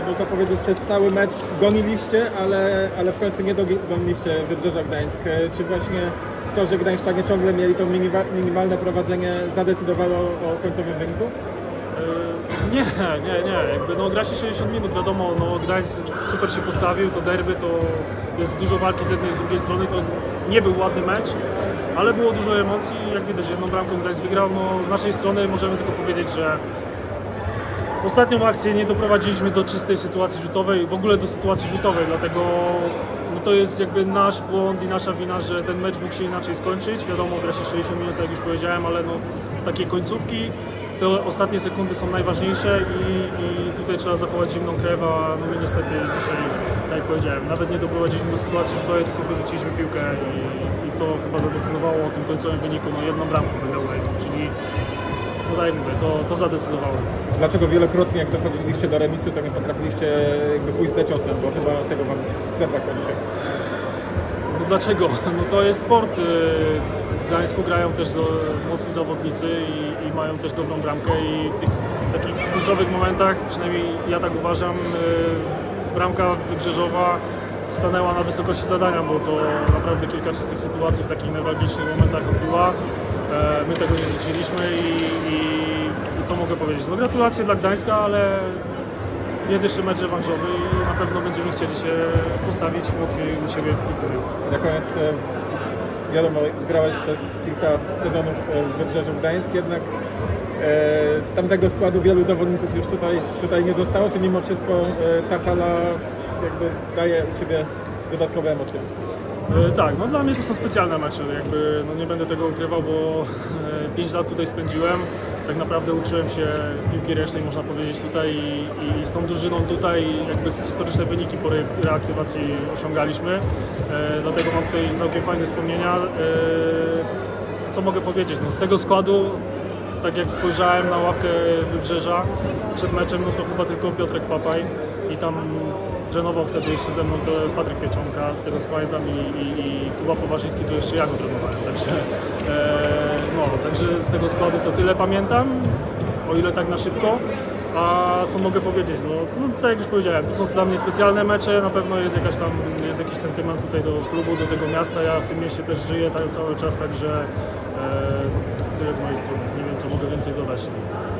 Można powiedzieć, przez cały mecz goniliście, ale w końcu nie dogoniliście Wybrzeża Gdańsk. Czy właśnie to, że gdańszczanie ciągle mieli to minimalne prowadzenie, zadecydowało o końcowym wyniku? Nie. Jakby, no, gra się 60 minut, wiadomo, no, Gdańsk super się postawił, to derby, to jest dużo walki z jednej i z drugiej strony, to nie był ładny mecz, ale było dużo emocji, jak widać, jedną bramką Gdańsk wygrał. No, z naszej strony możemy tylko powiedzieć, że ostatnią akcję nie doprowadziliśmy do czystej sytuacji rzutowej, w ogóle do sytuacji rzutowej, dlatego no, to jest jakby nasz błąd i nasza wina, że ten mecz mógł się inaczej skończyć. Wiadomo, gra się 60 minut, jak już powiedziałem, ale no, takie końcówki, te ostatnie sekundy są najważniejsze i tutaj trzeba zachować zimną krew, a no my niestety dzisiaj, tak jak powiedziałem, nawet nie doprowadziliśmy do sytuacji rzutowej, tylko wyrzuciliśmy piłkę i to chyba zadecydowało o tym końcowym wyniku, no jedną bramką wygrał Gdańsk, czyli tutaj mówię, to zadecydowało. Dlaczego wielokrotnie, jak dochodziliście do remisu, to nie potrafiliście jakby pójść za ciosem, bo chyba tego wam zabrakło dzisiaj? No dlaczego? No to jest sport. W Gdańsku grają też mocni zawodnicy i mają też dobrą bramkę i w tych takich kluczowych momentach, przynajmniej ja tak uważam, bramka wybrzeżowa stanęła na wysokości zadania, bo to naprawdę kilka czystych sytuacji w takich newralgicznych momentach odbyła. My tego nie życzyliśmy i co mogę powiedzieć? No gratulacje dla Gdańska, ale jest jeszcze mecz rewanżowy i na pewno będziemy chcieli się postawić mocniej u siebie w Picerii. Na koniec, wiadomo, grałeś przez kilka sezonów w Wybrzeżu Gdańsk, jednak z tamtego składu wielu zawodników już tutaj nie zostało, czy mimo wszystko ta hala jakby daje u Ciebie dodatkowe emocje? Tak, no dla mnie to są specjalne mecze, jakby no nie będę tego ukrywał, bo 5 lat tutaj spędziłem, tak naprawdę uczyłem się piłki ręcznej, można powiedzieć, tutaj i z tą drużyną tutaj jakby historyczne wyniki po reaktywacji osiągaliśmy, dlatego mam tutaj całkiem fajne wspomnienia. Co mogę powiedzieć, no z tego składu, tak jak spojrzałem na ławkę Wybrzeża przed meczem, no to chyba tylko Piotrek Papaj i tam trenował wtedy jeszcze ze mną Patryk Pieczonka, z tego co pamiętam, i Kuba Poważnicki, to jeszcze ja go trenowałem, także z tego składu to tyle pamiętam, o ile tak na szybko. A co mogę powiedzieć, no tak jak już powiedziałem, to są dla mnie specjalne mecze, na pewno jest jakiś sentyment tutaj do klubu, do tego miasta, ja w tym mieście też żyję cały czas, także tyle z mojej strony, nie wiem co mogę więcej dodać.